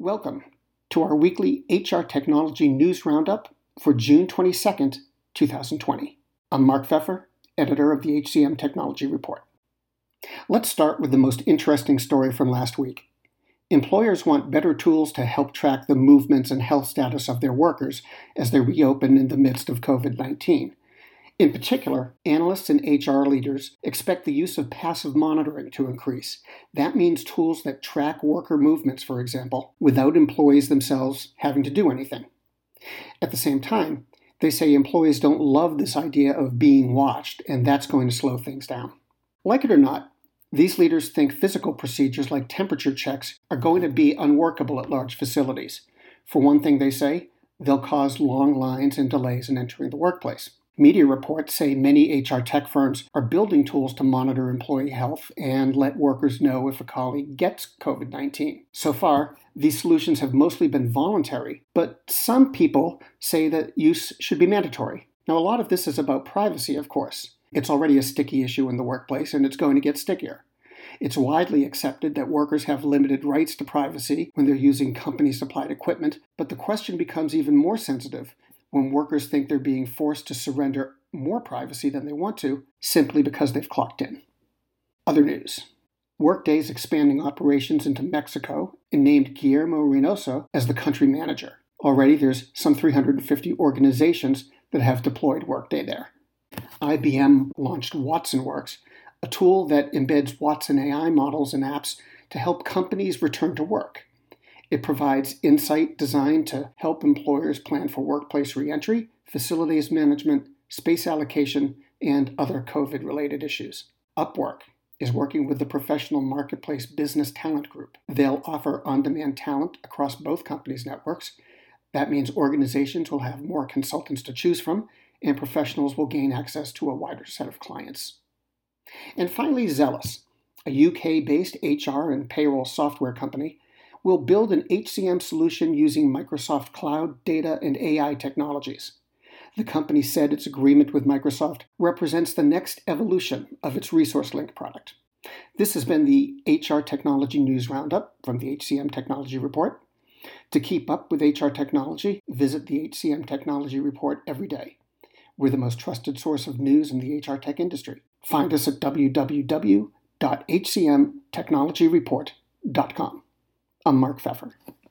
Welcome to our weekly HR Technology News Roundup for June 22nd, 2020. I'm Mark Pfeffer, editor of the HCM Technology Report. Let's start with the most interesting story from last week. Employers want better tools to help track the movements and health status of their workers as they reopen in the midst of COVID-19. In particular, analysts and HR leaders expect the use of passive monitoring to increase. That means tools that track worker movements, for example, without employees themselves having to do anything. At the same time, they say employees don't love this idea of being watched, and that's going to slow things down. Like it or not, these leaders think physical procedures like temperature checks are going to be unworkable at large facilities. For one thing, they say, they'll cause long lines and delays in entering the workplace. Media reports say many HR tech firms are building tools to monitor employee health and let workers know if a colleague gets COVID-19. So far, these solutions have mostly been voluntary, but some people say that use should be mandatory. Now, a lot of this is about privacy, of course. It's already a sticky issue in the workplace, and it's going to get stickier. It's widely accepted that workers have limited rights to privacy when they're using company-supplied equipment, but the question becomes even more sensitive when workers think they're being forced to surrender more privacy than they want to simply because they've clocked in. Other news. Workday's expanding operations into Mexico and named Guillermo Reynoso as the country manager. Already there's some 350 organizations that have deployed Workday there. IBM launched WatsonWorks, a tool that embeds Watson AI models and apps to help companies return to work. It provides insight designed to help employers plan for workplace reentry, facilities management, space allocation, and other COVID-related issues. Upwork is working with the Professional Marketplace Business Talent Group. They'll offer on-demand talent across both companies' networks. That means organizations will have more consultants to choose from, and professionals will gain access to a wider set of clients. And finally, Zellis, a UK-based HR and payroll software company, will build an HCM solution using Microsoft Cloud, data, and AI technologies. The company said its agreement with Microsoft represents the next evolution of its ResourceLink product. This has been the HR Technology News Roundup from the HCM Technology Report. To keep up with HR technology, visit the HCM Technology Report every day. We're the most trusted source of news in the HR tech industry. Find us at www.hcmtechnologyreport.com. I'm Mark Pfeffer.